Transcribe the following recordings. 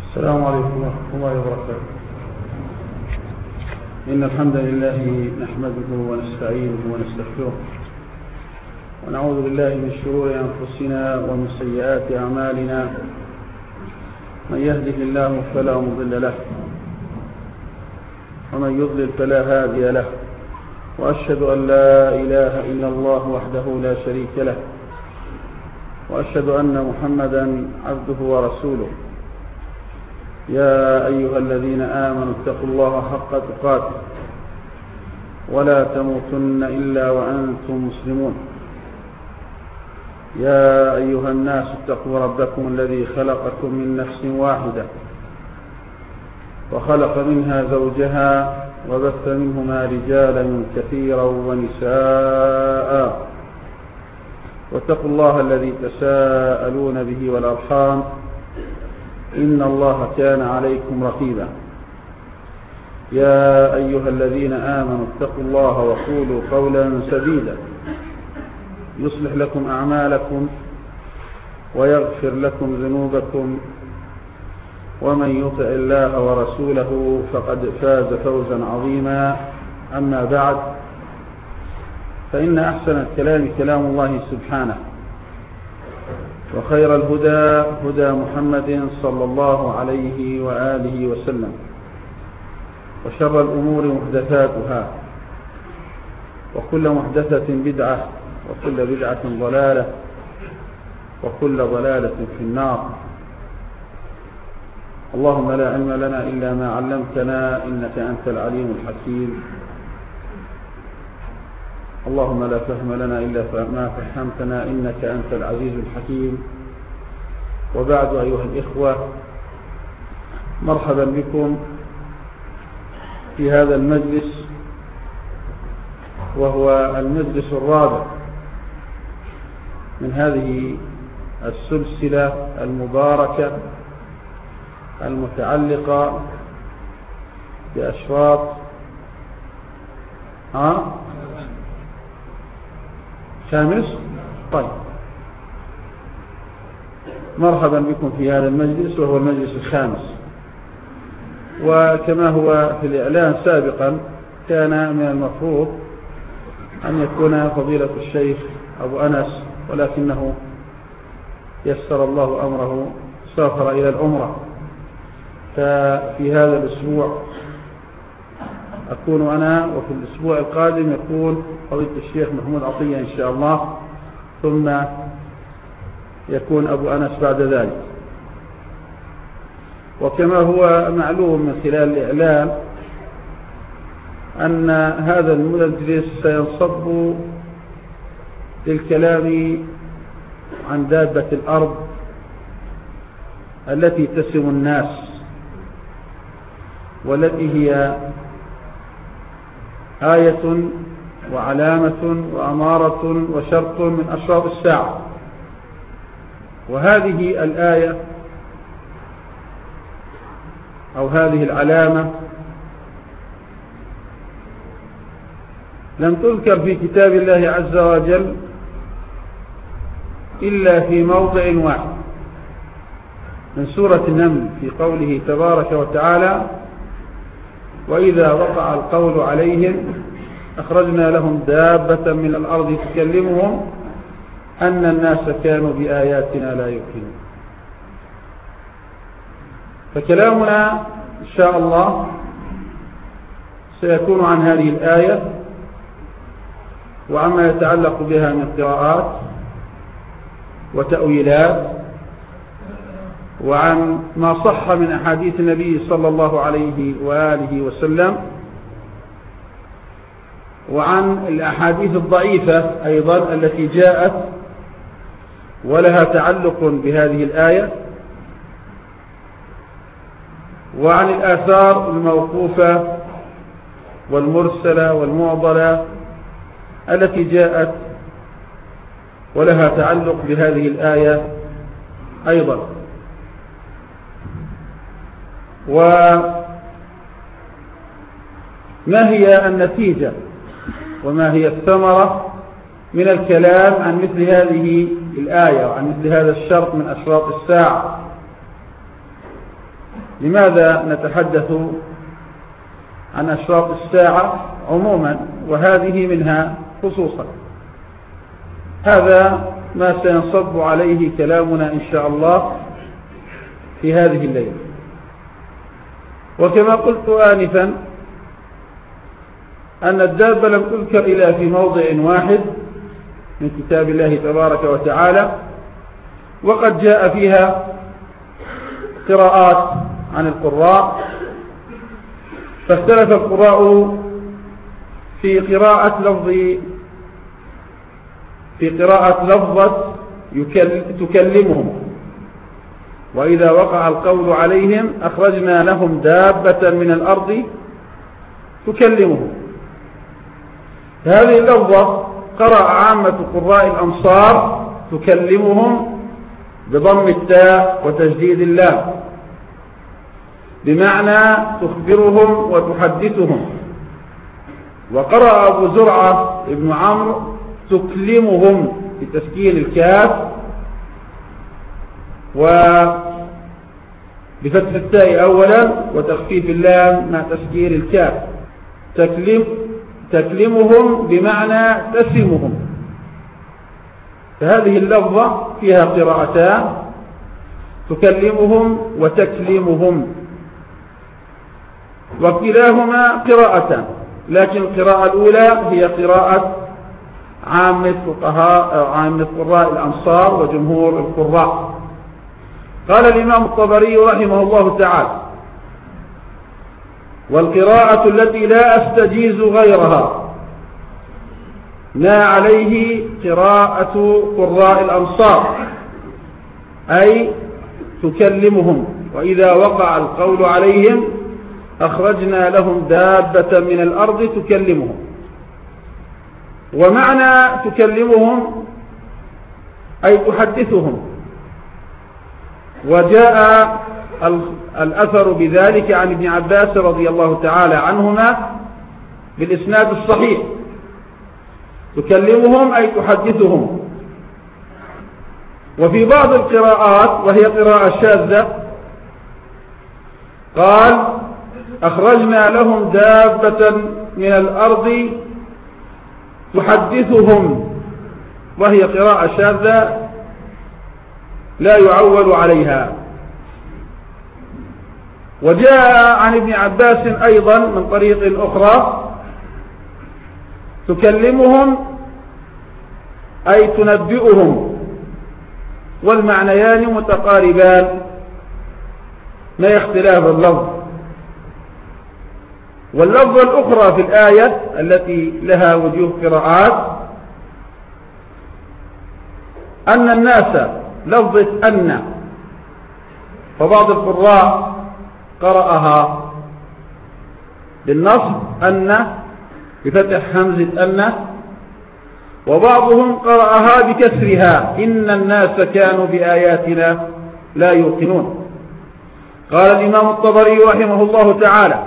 السلام عليكم ورحمة الله وبركاته. إن الحمد لله نحمده ونستعينه ونستغفره ونعوذ بالله من شرور أنفسنا ومن سيئات أعمالنا. من يهده الله فلا مضل له ومن يضلل فلا هادي له، وأشهد أن لا إله إلا الله وحده لا شريك له، وأشهد أن محمدا عبده ورسوله. يا أيها الذين آمنوا اتقوا الله حق تقاته ولا تموتن إلا وأنتم مسلمون. يا أيها الناس اتقوا ربكم الذي خلقكم من نفس واحدة وخلق منها زوجها وبث منهما رجالا كثيرا ونساء، واتقوا الله الذي تساءلون به والأرحام إن الله كان عليكم رقيبا. يا أيها الذين آمنوا اتقوا الله وقولوا قولا سديدا يصلح لكم أعمالكم ويغفر لكم ذنوبكم، ومن يطع الله ورسوله فقد فاز فوزا عظيما. أما بعد، فإن أحسن الكلام كلام الله سبحانه، وخير الهدى هدى محمد صلى الله عليه وآله وسلم، وشر الأمور محدثاتها، وكل محدثة بدعة، وكل بدعة ضلالة، وكل ضلالة في النار. اللهم لا علم لنا إلا ما علمتنا إنك أنت العليم الحكيم. اللهم لا فهم لنا إلا ما فهمتنا إنك أنت العزيز الحكيم. وبعد، أيها الإخوة، مرحبا بكم في هذا المجلس، وهو المجلس الرابع من هذه السلسلة المباركة المتعلقة بأشراط خامس. طيب، مرحبا بكم في هذا المجلس، وهو المجلس الخامس. وكما هو في الإعلان سابقا، كان من المفروض أن يكون فضيلة الشيخ أبو أنس، ولكنه يسر الله أمره سافر إلى العمرة، ففي هذا الأسبوع أكون أنا، وفي الأسبوع القادم يكون فضيلة الشيخ محمود عطية إن شاء الله، ثم يكون أبو أنس بعد ذلك. وكما هو معلوم من خلال الإعلام أن هذا المجلس سينصب للكلام عن دابة الأرض التي تسم الناس، والتي هي آية وعلامة وأمارة وشرط من أشراط الساعة. وهذه الآية أو هذه العلامة لم تذكر في كتاب الله عز وجل إلا في موضع واحد من سورة النمل، في قوله تبارك وتعالى: وإذا وقع القول عليهم أخرجنا لهم دابة من الأرض تكلمهم أن الناس كانوا بآياتنا لا يؤمنون. فكلامنا إن شاء الله سيكون عن هذه الآية وعما يتعلق بها من قراءات وتأويلات، وعن ما صح من أحاديث النبي صلى الله عليه وآله وسلم، وعن الأحاديث الضعيفة أيضا التي جاءت ولها تعلق بهذه الآية، وعن الآثار الموقوفة والمرسلة والمعضلة التي جاءت ولها تعلق بهذه الآية أيضا. وما هي النتيجة وما هي الثمرة من الكلام عن مثل هذه الآية وعن مثل هذا الشرط من أشراط الساعة؟ لماذا نتحدث عن أشراط الساعة عموما وهذه منها خصوصا؟ هذا ما سينصب عليه كلامنا إن شاء الله في هذه الليلة. وكما قلت آنفا أن الدابة لم تذكر إلا في موضع واحد من كتاب الله تبارك وتعالى، وقد جاء فيها قراءات عن القراء، فاختلف القراء في قراءة لفظة تكلمهم، وإذا وقع القول عليهم أخرجنا لهم دابة من الأرض تكلمهم. هذه اللفظة قرأ عامة قراء الأمصار تكلمهم بضم التاء وتجديد اللام، بمعنى تخبرهم وتحدثهم. وقرأ أبو زرعة ابن عمرو تكلمهم بتسكين الكاف وبفتح التاء أولا وتخفيف اللام مع تسكين الكاف. تكلمهم بمعنى تسمهم. فهذه اللفظة فيها قراءتان، تكلمهم وتكلمهم، وكلاهما قراءتان، لكن القراءة الأولى هي قراءة عامة قراء الأمصار وجمهور القراء. قال الإمام الطبري رحمه الله تعالى: والقراءة التي لا أستجيز غيرها ما عليه قراءة قراء الأمصار، أي تكلمهم، وإذا وقع القول عليهم أخرجنا لهم دابة من الأرض تكلمهم. ومعنى تكلمهم أي تحدثهم، وجاء الأثر بذلك عن ابن عباس رضي الله تعالى عنهما بالإسناد الصحيح: تكلمهم أي تحدثهم. وفي بعض القراءات وهي قراءة شاذة قال: أخرجنا لهم دابة من الأرض تحدثهم، وهي قراءة شاذة لا يعول عليها. وجاء عن ابن عباس أيضا من طريق أخرى: تكلمهم أي تنبئهم، والمعنيان متقاربان ما اختلاف اللفظ. واللفظة الأخرى في الآية التي لها وجوه قراءات أن الناس، لفظة أن، فبعض القراء قرأها بالنصب أن بفتح همزة أن، وبعضهم قرأها بكسرها إن الناس كانوا بآياتنا لا يوقنون. قال الإمام الطبري رحمه الله تعالى: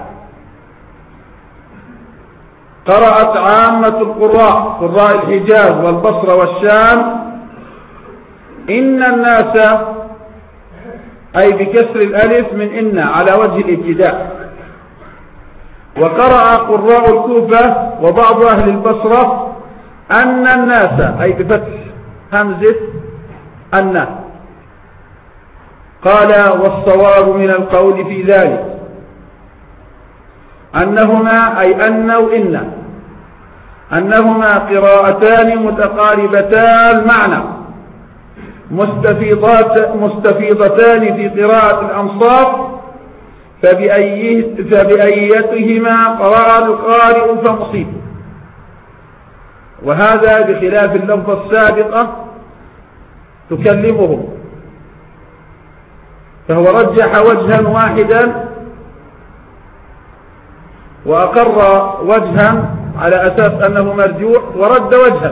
قرأت عامة القراء قراء الحجاز والبصرة والشام إن الناس، أي بكسر الألف من إن على وجه الابتداء. وقرأ قراء الكوفة وبعض أهل البصرة أن الناس، أي بفتح همزة أن. قال: والصواب من القول في ذلك أنهما، أي أن وإن، أنهما قراءتان متقاربتان المعنى مستفيضتان في قراءة الأمصار، فبأيتهما قرأ القارئ فمصيب. وهذا بخلاف اللفظة السابقة تكلمهم، فهو رجح وجها واحدا وأقر وجها على أساس أنه مرجوح ورد وجها،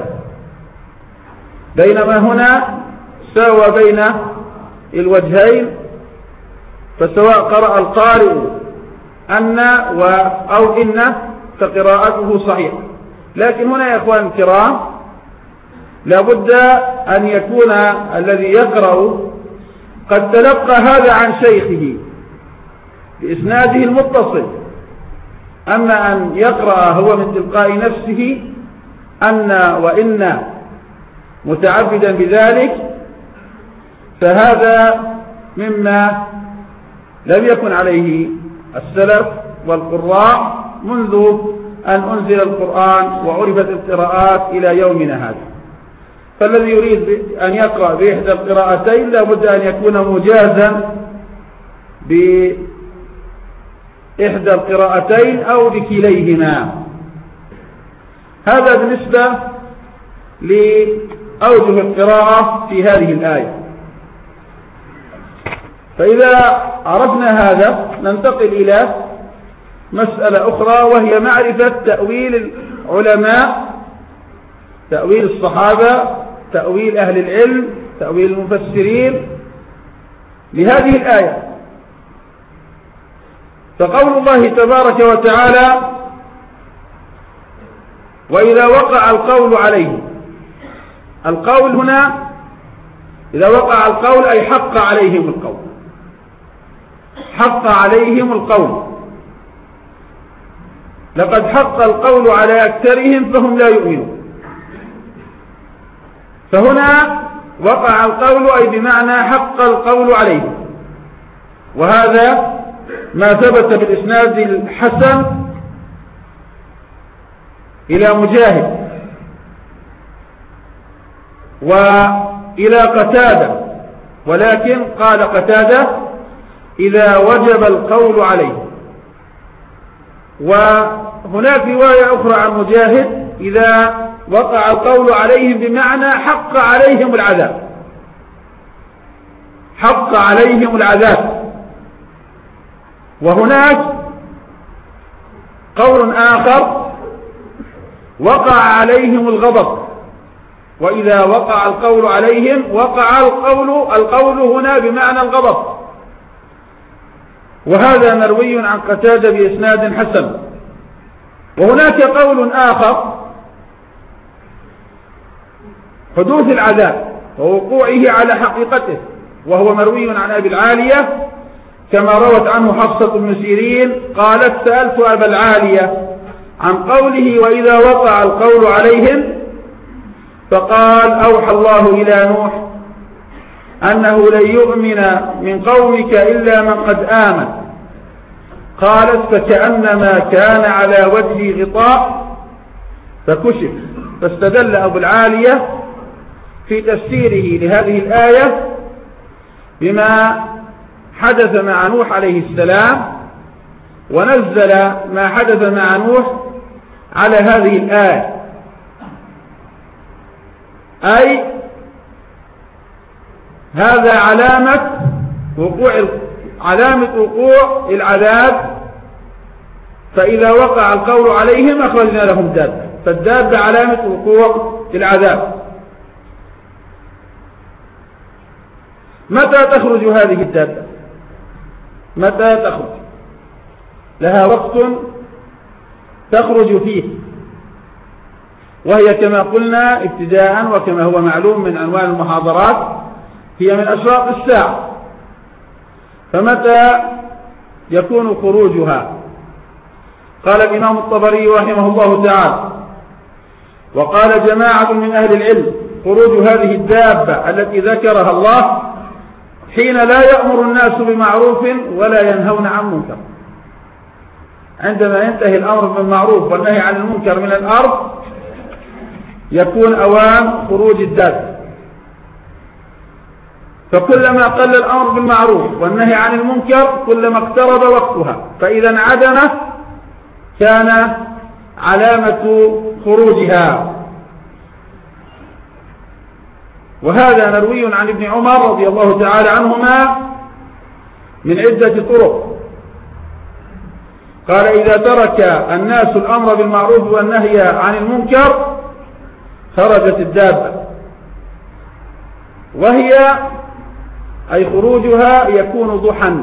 بينما هنا ساوى بين الوجهين، فسواء قرأ القارئ أن أو إن فقراءته صحيحة. لكن هنا يا إخوان الكرام لابد أن يكون الذي يقرأ قد تلقى هذا عن شيخه، بإسناده المتصل. أما أن يقرأ هو من تلقاء نفسه أن وإن متعبدا بذلك فهذا مما لم يكن عليه السلف والقراء منذ أن أنزل القرآن وعرفت القراءات إلى يومنا هذا. فالذي يريد أن يقرأ بإحدى القراءتين لابد أن يكون مجازا بإحدى القراءتين أو بكليهما. هذا بالنسبة لأوجه القراءة في هذه الآية. فإذا عرفنا هذا ننتقل إلى مسألة أخرى، وهي معرفة تأويل العلماء، تأويل الصحابة، تأويل أهل العلم، تأويل المفسرين لهذه الآية. فقول الله تبارك وتعالى: وإذا وقع القول عليه. القول هنا إذا وقع القول أي حق عليهم القول، حق عليهم القول. لقد حق القول على أكثرهم فهم لا يؤمنون. فهنا وقع القول أي بمعنى حق القول عليهم، وهذا ما ثبت بالإسناد الحسن إلى مجاهد وإلى قتادة، ولكن قال قتادة: إذا وجب القول عليه. وهناك رواية أخرى عن مجاهد: إذا وقع القول عليهم بمعنى حق عليهم العذاب، حق عليهم العذاب. وهناك قول آخر: وقع عليهم الغضب. وإذا وقع القول عليهم وقع القول هنا بمعنى الغضب. وهذا مروي عن قتادة بإسناد حسن. وهناك قول آخر: حدوث العذاب ووقوعه على حقيقته، وهو مروي عن أبي العالية كما روت عنه حفصة بن سيرين قالت: سألت أبا العالية عن قوله وإذا وقع القول عليهم، فقال: أوحى الله إلى نوح أنه لن يؤمن من قومك إلا من قد آمن. قالت: فكأنما كان على وجهي غطاء فكشف. فاستدل أبو العالية في تفسيره لهذه الآية بما حدث مع نوح عليه السلام، ونزل ما حدث مع نوح على هذه الآية، أي هذا علامة وقوع العذاب. فإذا وقع القول عليهم أخرجنا لهم دابة، فالدابة علامة وقوع العذاب. متى تخرج هذه الدابة؟ متى تخرج؟ لها وقت تخرج فيه، وهي كما قلنا ابتداء وكما هو معلوم من عنوان المحاضرات هي من أشراط الساعة. فمتى يكون خروجها؟ قال الإمام الطبري رحمه الله تعالى: وقال جماعة من أهل العلم: خروج هذه الدابة التي ذكرها الله حين لا يأمر الناس بمعروف ولا ينهون عن منكر. عندما ينتهي الأمر بالمعروف والنهي عن المنكر من الأرض يكون أوان خروج الدابة. فكلما قل الأمر بالمعروف والنهي عن المنكر كلما اقترب وقتها، فإذا انعدم كان علامة خروجها. وهذا مروي عن ابن عمر رضي الله تعالى عنهما من عدة طرق. قال: إذا ترك الناس الأمر بالمعروف والنهي عن المنكر خرجت الدابة. وهي أي خروجها يكون ضحى،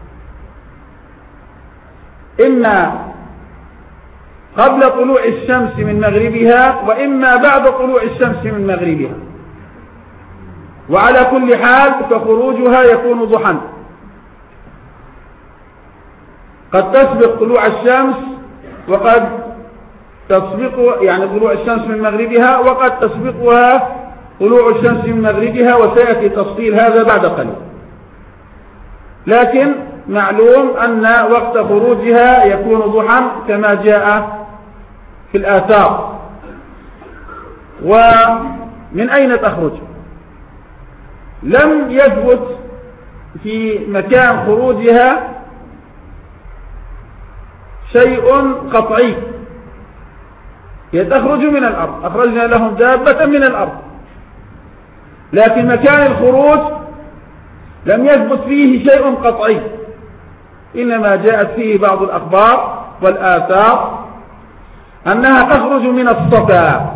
إما قبل طلوع الشمس من مغربها وإما بعد طلوع الشمس من مغربها. وعلى كل حال فخروجها يكون ضحى. قد تسبق طلوع الشمس وقد تسبق يعني طلوع الشمس من مغربها، وقد تسبقها طلوع الشمس من مغربها، وسيأتي تفصيل هذا بعد قليل. لكن معلوم أن وقت خروجها يكون ضحى كما جاء في الآثار. ومن أين تخرج؟ لم يثبت في مكان خروجها شيء قطعي. هي تخرج من الأرض، أخرجنا لهم دابة من الأرض، لكن مكان الخروج لم يثبت فيه شيء قطعي، إنما جاءت فيه بعض الأخبار والآثار أنها تخرج من الصفا.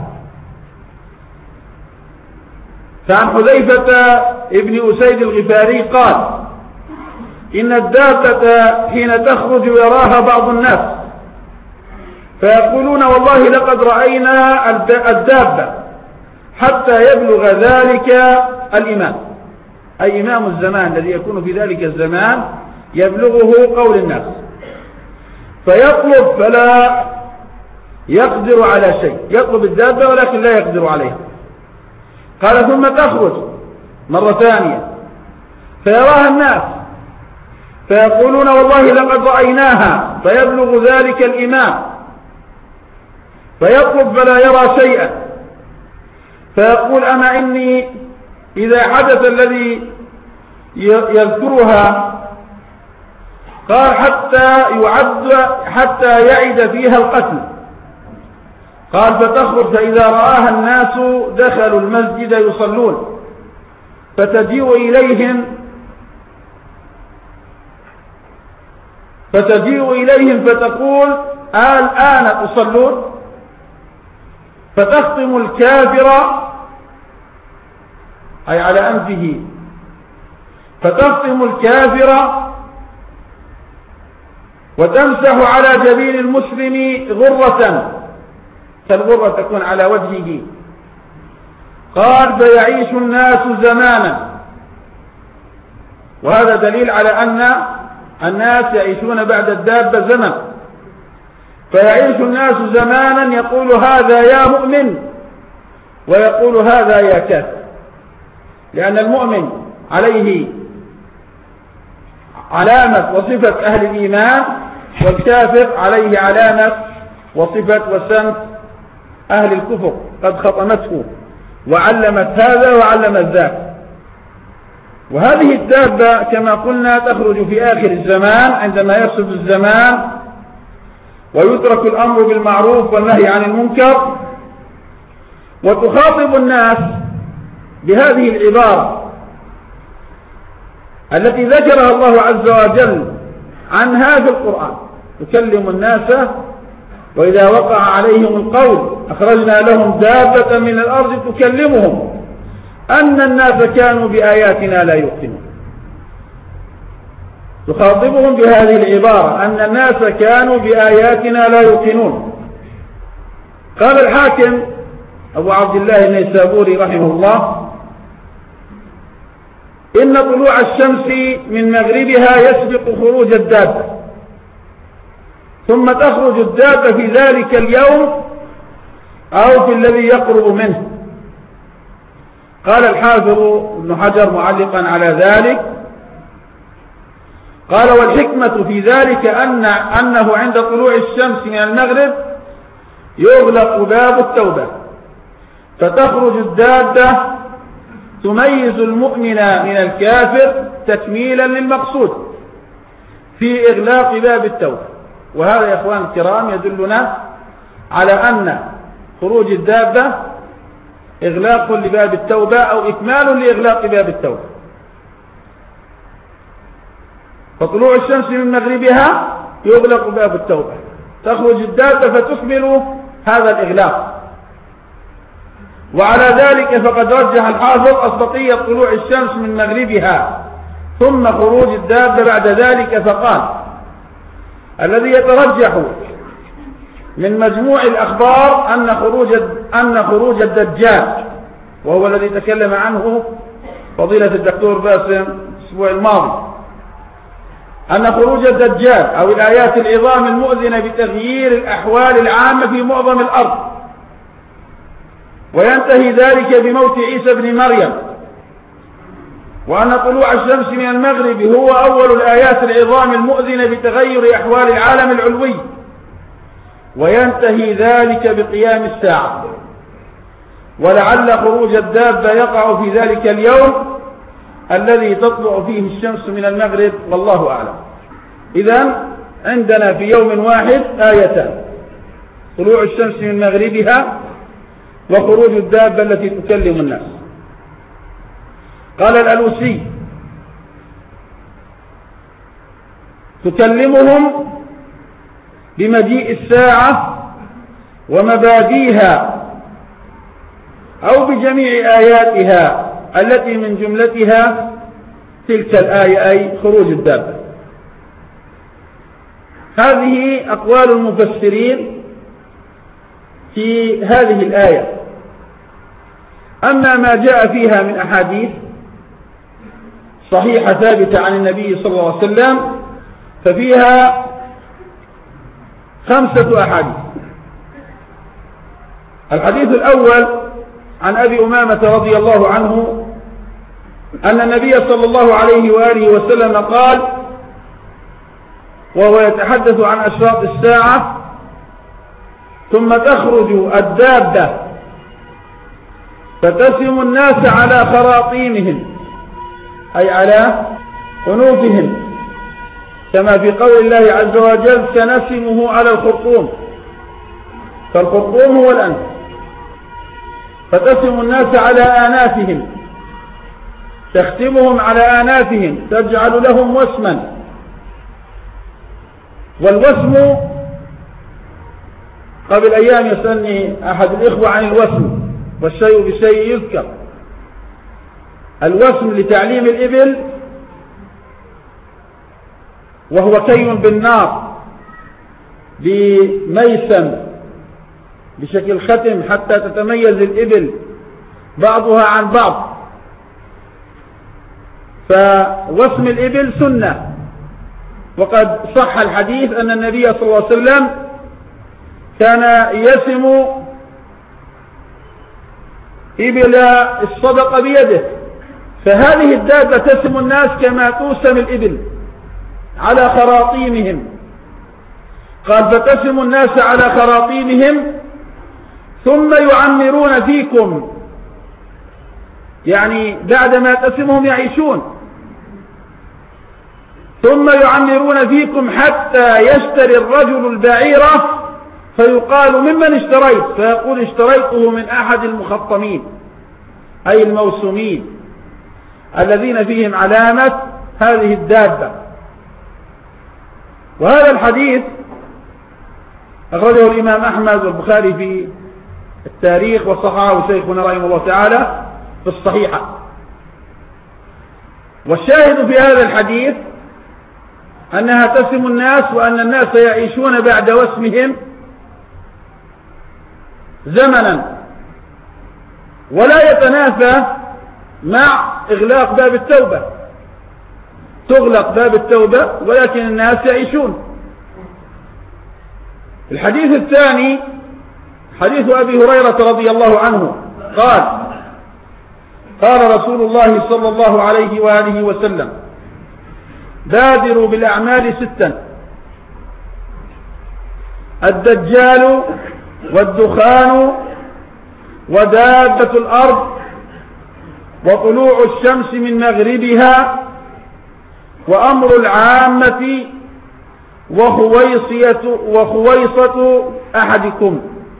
فعن حذيفة ابن أسيد الغفاري قال: إن الدابة حين تخرج يراها بعض الناس فيقولون: والله لقد رأينا الدابة، حتى يبلغ ذلك الإمام، أي إمام الزمان الذي يكون في ذلك الزمان يبلغه قول الناس، فيطلب فلا يقدر على شيء، يطلب الدابة ولكن لا يقدر عليها. قال: ثم تخرج مرة ثانية فيراها الناس فيقولون: والله لقد رأيناها، فيبلغ ذلك الإمام فيطلب فلا يرى شيئا، فيقول: أما إني إذا حدث الذي يذكرها، قال: حتى يعد فيها القتل. قال: فتخرج فإذا رآها الناس دخلوا المسجد يصلون، فتجيء إليهم فتقول: الآن تصلون؟ فتختم الكافر أي على أنفه، فتختم الكافر وتمسح على جبين المسلم غرة كالغرة تكون على وجهه. قال: فيعيش الناس زمانا، وهذا دليل على أن الناس يعيشون بعد الدابة زمن. فيعيش الناس زمانا يقول هذا يا مؤمن ويقول هذا يا كافر، لأن المؤمن عليه علامة وصفة أهل الإيمان، والكافر عليه علامة وصفة وسمت أهل الكفر، قد خطمته وعلمت هذا وعلمت ذاك. وهذه الدابة كما قلنا تخرج في آخر الزمان عندما يفسد الزمان ويترك الأمر بالمعروف والنهي عن المنكر، وتخاطب الناس بهذه العبارة التي ذكرها الله عز وجل عنها في القرآن: تكلم الناس وإذا وقع عليهم القول أخرجنا لهم دابة من الأرض تكلمهم أن الناس كانوا بآياتنا لا يوقنون. تخاطبهم بهذه العبارة أن الناس كانوا بآياتنا لا يوقنون. قال الحاكم أبو عبد الله النيسابوري رحمه الله: إن طلوع الشمس من مغربها يسبق خروج الدابة، ثم تخرج الدابة في ذلك اليوم أو في الذي يقرب منه. قال الحافظ ابن حجر معلقا على ذلك: قال: والحكمة في ذلك أنه عند طلوع الشمس من المغرب يغلق باب التوبة، فتخرج الدابة تميز المؤمن من الكافر تكميلا للمقصود في إغلاق باب التوبة. وهذا يا إخوان الكرام يدلنا على أن خروج الدابة إغلاق لباب التوبة أو إكمال لإغلاق باب التوبة. فطلوع الشمس من مغربها يغلق باب التوبة، تخرج الدابة فتكمل هذا الإغلاق. وعلى ذلك فقد رجح الحافظ أسبقية طلوع الشمس من مغربها ثم خروج الدابة بعد ذلك، فقال: الذي يترجح من مجموع الأخبار أن خروج الدجال، وهو الذي تكلم عنه فضيلة الدكتور باسم الأسبوع الماضي، أن خروج الدجال أو الآيات العظام المؤذنة بتغيير الأحوال العامة في معظم الأرض، وينتهي ذلك بموت عيسى بن مريم، وأن طلوع الشمس من المغرب هو أول الآيات العظام المؤذنة بتغير أحوال العالم العلوي، وينتهي ذلك بقيام الساعة، ولعل خروج الدابة يقع في ذلك اليوم الذي تطلع فيه الشمس من المغرب، والله أعلم. إذن عندنا في يوم واحد آيتان: طلوع الشمس من مغربها وخروج الدابة التي تكلم الناس. قال الألوسي: تكلمهم بمجيء الساعة ومباديها أو بجميع آياتها التي من جملتها تلك الآية، أي خروج الدابة. هذه أقوال المفسرين في هذه الآية. أما ما جاء فيها من أحاديث صحيحة ثابتة عن النبي صلى الله عليه وسلم ففيها 5 أحاديث. الحديث الأول عن أبي أمامة رضي الله عنه أن النبي صلى الله عليه وآله وسلم قال وهو يتحدث عن أشراط الساعة: ثم تخرج الدابة فتسم الناس على خراطيمهم، أي على أنوفهم، كما في قول الله عز وجل: سنسمه على الخرطوم، فالخرطوم هو الأنف. فتسم الناس على آنافهم، تختمهم على آنافهم، تجعل لهم وسما. والوسم قبل أيام يسألني أحد الإخوة عن الوسم، والشيء بشيء يذكر. الوسم لتعليم الإبل، وهو كي بالنار بميسم بشكل ختم حتى تتميز الإبل بعضها عن بعض. فوسم الإبل سنة، وقد صح الحديث أن النبي صلى الله عليه وسلم كان يسم إبل الصدقة بيده، فهذه الدابة تسم الناس كما توسم الإبل على خراطيمهم. قال: فتسم الناس على خراطيمهم ثم يعمرون فيكم، يعني بعدما تسمهم يعيشون، ثم يعمرون فيكم حتى يشتري الرجل البعيرة فيقال: ممن اشتريت؟ فيقول: اشتريته من أحد المخطمين، أي الموسومين الذين فيهم علامة هذه الدابة. وهذا الحديث أخرجه الإمام أحمد والبخاري في التاريخ، وصححه شيخنا رحمه الله تعالى في الصحيحة. والشاهد في هذا الحديث أنها تسم الناس، وأن الناس يعيشون بعد وسمهم زمنا، ولا يتنافى مع إغلاق باب التوبة. تغلق باب التوبة ولكن الناس يعيشون. الحديث الثاني حديث أبي هريرة رضي الله عنه قال: قال رسول الله صلى الله عليه وآله وسلم: بادروا بالأعمال 6: الدجال والدخان ودابة الأرض وطلوع الشمس من مغربها وأمر العامة وخويصة أحدكم.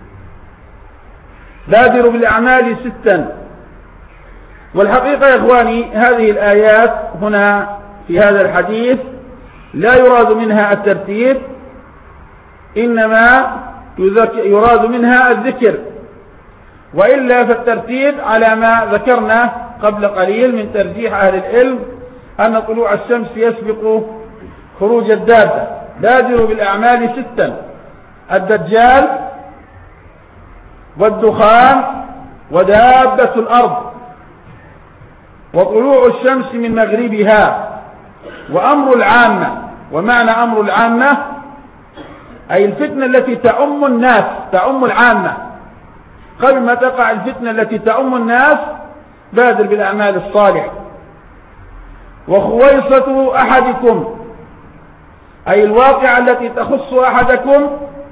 بادروا بالأعمال 6. والحقيقة يا إخواني هذه الآيات هنا في هذا الحديث لا يراد منها الترتيب، إنما يراد منها الذكر، وإلا فالترتيب على ما ذكرنا قبل قليل من ترجيح أهل العلم أن طلوع الشمس يسبق خروج الدابة. بادروا بالأعمال 6: الدجال والدخان ودابة الأرض وطلوع الشمس من مغربها وأمر العامة. ومعنى أمر العامة أي الفتنة التي تعم الناس، تعم العامة. قبل ما تقع الفتنة التي تعم الناس بادر بالأعمال الصالحة. وخويصة أحدكم أي الواقعة التي تخص أحدكم،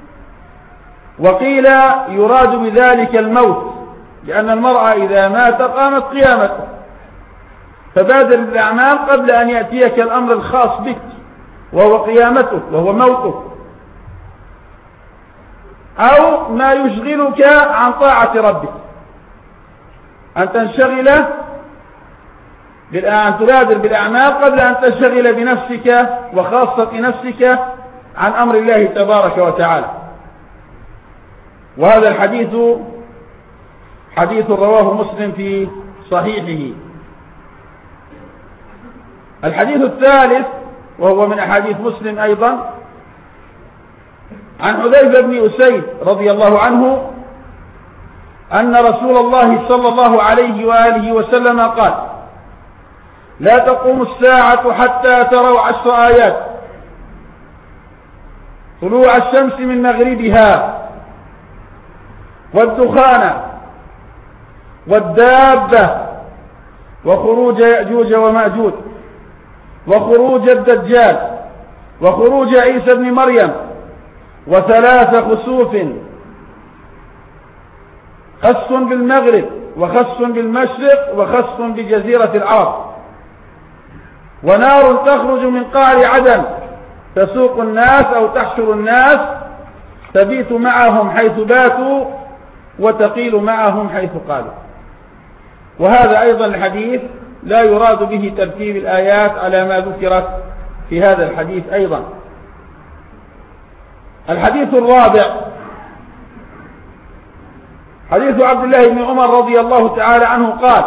وقيل يراد بذلك الموت، لأن المرأة إذا مات قامت قيامته، فبادر بالأعمال قبل أن يأتيك الأمر الخاص بك وهو قيامتك وهو موتك، أو ما يشغلك عن طاعة ربك، أن تنشغل أن تبادر بالأعمال قبل أن تنشغل بنفسك وخاصة نفسك عن أمر الله تبارك وتعالى. وهذا الحديث حديث رواه مسلم في صحيحه. الحديث الثالث وهو من أحاديث مسلم أيضا، عن حذيفة بن أسيد رضي الله عنه أن رسول الله صلى الله عليه وآله وسلم قال: لا تقوم الساعة حتى تروا 10 آيات: طلوع الشمس من مغربها، والدخان، والدابة، وخروج يأجوج ومأجوج، وخروج الدجال، وخروج عيسى بن مريم، و3 خسوف: خس بالمغرب، وخس بالمشرق، وخس بجزيرة العرب، ونار تخرج من قعر عدن تسوق الناس أو تحشر الناس، تبيت معهم حيث باتوا وتقيل معهم حيث قالوا. وهذا أيضا الحديث لا يراد به ترتيب الآيات على ما ذكرت في هذا الحديث أيضا. الحديث الرابع حديث عبد الله بن عمر رضي الله تعالى عنه قال: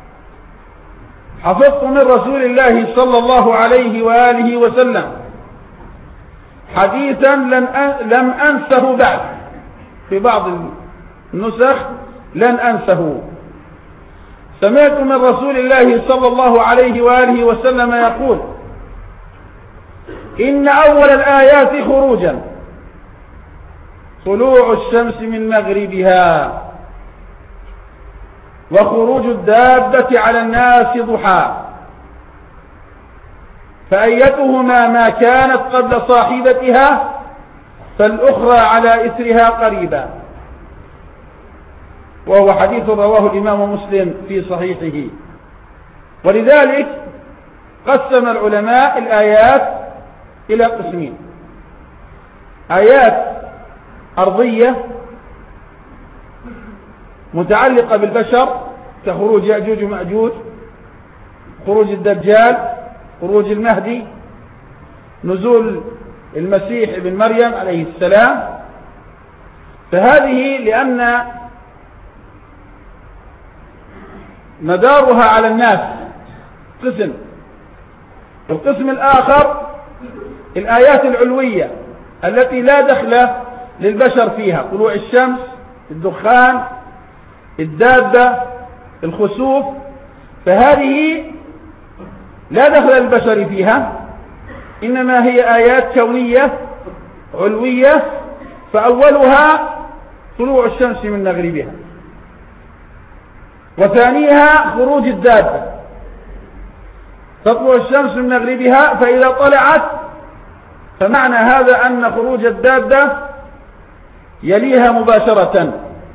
حفظت من رسول الله صلى الله عليه وآله وسلم حديثا لم أنسه بعد، في بعض النسخ لن أنسه. سمعت من رسول الله صلى الله عليه وآله وسلم يقول: إن أول الآيات خروجا طلوع الشمس من مغربها، وخروج الدابة على الناس ضحى، فأيتهما ما كانت قبل صاحبتها فالأخرى على إثرها قريبا. وهو حديث رواه الإمام مسلم في صحيحه. ولذلك قسم العلماء الآيات إلى قسمين: آيات أرضية متعلقة بالبشر كخروج يأجوج ومأجوج، خروج الدجال، خروج المهدي، نزول المسيح ابن مريم عليه السلام. فهذه لأن مدارها على الناس قسم. القسم الآخر الآيات العلوية التي لا دخل للبشر فيها: طلوع الشمس، الدخان، الدابة، الخسوف. فهذه لا دخل للبشر فيها، إنما هي آيات كونية علوية، فأولها طلوع الشمس من مغربها، وثانيها خروج الدابة. تطلع الشمس من مغربها، فإذا طلعت فمعنى هذا أن خروج الدابة يليها مباشرة.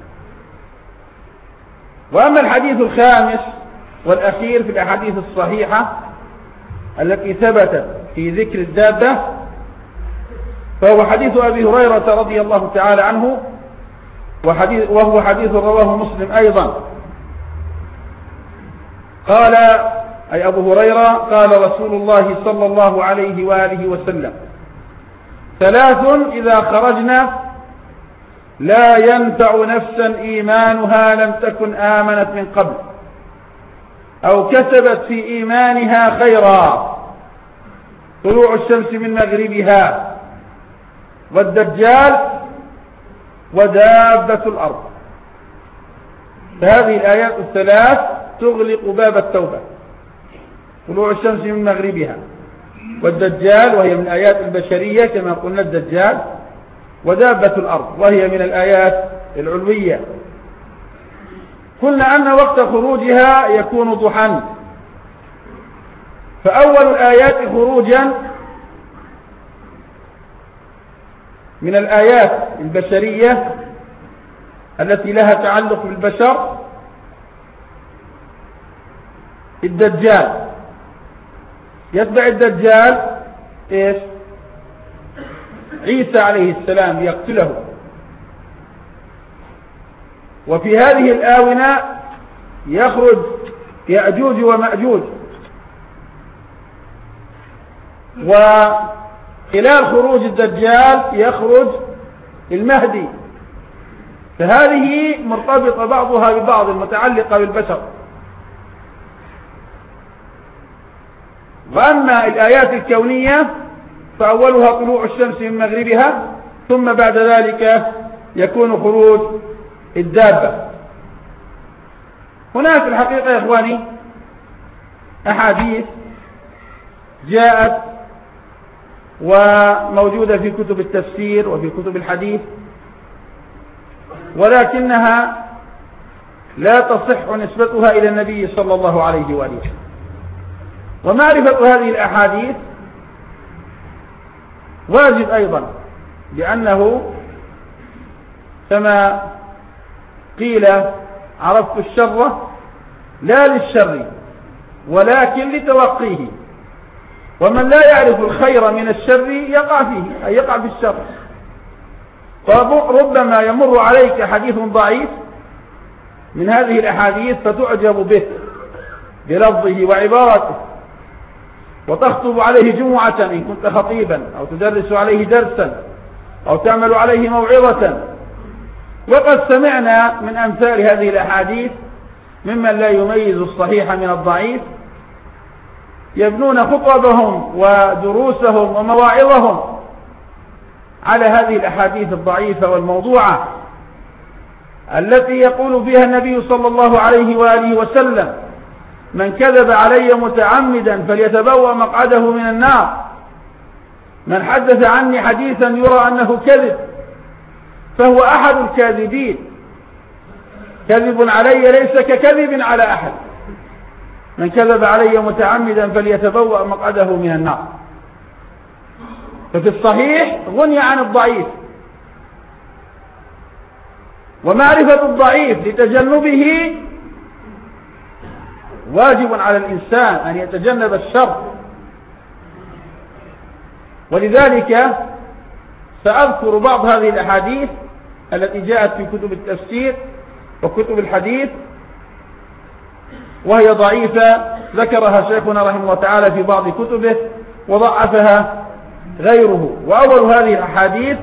وأما الحديث الخامس والأخير في الأحاديث الصحيحة التي ثبتت في ذكر الدابة، فهو حديث أبي هريرة رضي الله تعالى عنه، وهو حديث رواه مسلم أيضا. قال أي أبو هريرة قال رسول الله صلى الله عليه وآله وسلم: 3 إذا خرجنا لا ينفع نفسا إيمانها لم تكن آمنت من قبل أو كسبت في إيمانها خيرا: طلوع الشمس من مغربها، والدجال، ودابة الأرض. فهذه الآيات الثلاث تغلق باب التوبة: طلوع الشمس من مغربها، والدجال، وهي من آيات البشرية كما قلنا الدجال، ودابة الأرض وهي من الآيات العلوية. قلنا أن وقت خروجها يكون ضحى، فأول الآيات خروجا من الآيات البشرية التي لها تعلق بالبشر الدجال. يتبع الدجال إيش؟ عيسى عليه السلام يقتله. وفي هذه الآونة يخرج يأجوج ومأجوج، وخلال خروج الدجال يخرج المهدي، فهذه مرتبطة بعضها ببعض متعلقة بالبشر. وأما الآيات الكونية فأولها طلوع الشمس من مغربها، ثم بعد ذلك يكون خروج الدابة. هناك في الحقيقة يا إخواني أحاديث جاءت وموجودة في كتب التفسير وفي كتب الحديث، ولكنها لا تصح نسبتها إلى النبي صلى الله عليه وآله وسلم. ومعرفة هذه الأحاديث واجب أيضا، لأنه كما قيل عرفت الشر لا للشر ولكن لتوقيه، ومن لا يعرف الخير من الشر يقع فيه، أي يقع في الشر. فربما يمر عليك حديث ضعيف من هذه الأحاديث فتعجب به بلفظه وعبارته، وتخطب عليه جمعة إن كنت خطيبا، أو تدرس عليه درسا، أو تعمل عليه موعظة. وقد سمعنا من أمثال هذه الأحاديث ممن لا يميز الصحيح من الضعيف يبنون خطبهم ودروسهم ومواعظهم على هذه الأحاديث الضعيفة والموضوعة التي يقول فيها النبي صلى الله عليه وآله وسلم: من كذب علي متعمدا فليتبوأ مقعده من النار، من حدث عني حديثا يرى أنه كذب فهو أحد الكاذبين، كذب علي ليس ككذب على أحد، من كذب علي متعمدا فليتبوأ مقعده من النار. ففي الصحيح غني عن الضعيف، ومعرفة الضعيف لتجنبه واجب على الإنسان أن يتجنب الشر. ولذلك سأذكر بعض هذه الأحاديث التي جاءت في كتب التفسير وكتب الحديث وهي ضعيفة، ذكرها شيخنا رحمه الله تعالى في بعض كتبه وضعفها غيره. وأول هذه الأحاديث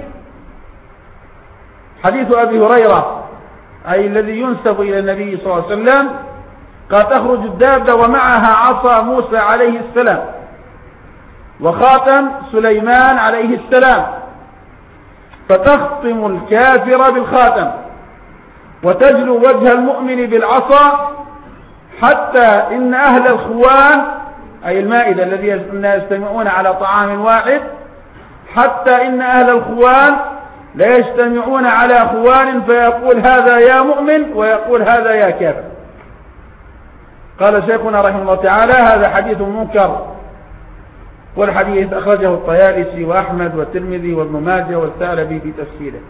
حديث أبي هريرة، أي الذي ينسب إلى النبي صلى الله عليه وسلم، قال: تخرج الدابة ومعها عصا موسى عليه السلام وخاتم سليمان عليه السلام، فتخطم الكافر بالخاتم وتجلو وجه المؤمن بالعصا، حتى إن أهل الخوان، أي المائدة الذين يجتمعون على طعام واحد، حتى إن أهل الخوان لا يجتمعون على خوان فيقول هذا يا مؤمن ويقول هذا يا كافر. قال شيخنا رحمه الله تعالى: هذا حديث منكر، والحديث أخرجه الطيالسي وأحمد والترمذي وابن ماجه والثعلبي في تفسيره.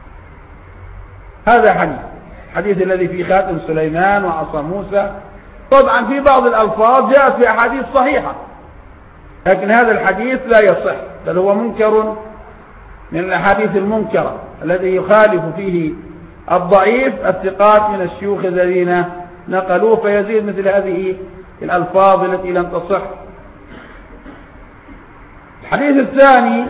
هذا حديث الذي في خاتم سليمان وعصا موسى. طبعا في بعض الألفاظ جاءت في أحاديث صحيحة، لكن هذا الحديث لا يصح، بل هو منكر من الأحاديث المنكرة الذي يخالف فيه الضعيف الثقات من الشيوخ الذين نقلوه، فيزيد مثل هذه الألفاظ التي لم تصح. الحديث الثاني: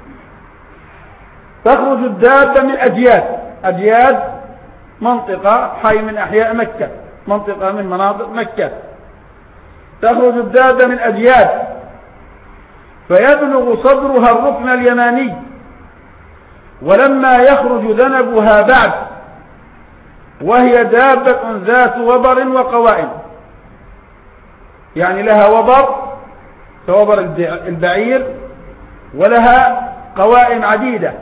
تخرج الدابة من أجياد منطقة حي من أحياء مكة، منطقة من مناطق مكة. تخرج الدابة من أجياد فيبلغ صدرها الركن اليماني، ولما يخرج ذنبها بعد، وهي دابة ذات وبر وقوائم، يعني لها وبر كوبر البعير، ولها قوائم عديدة،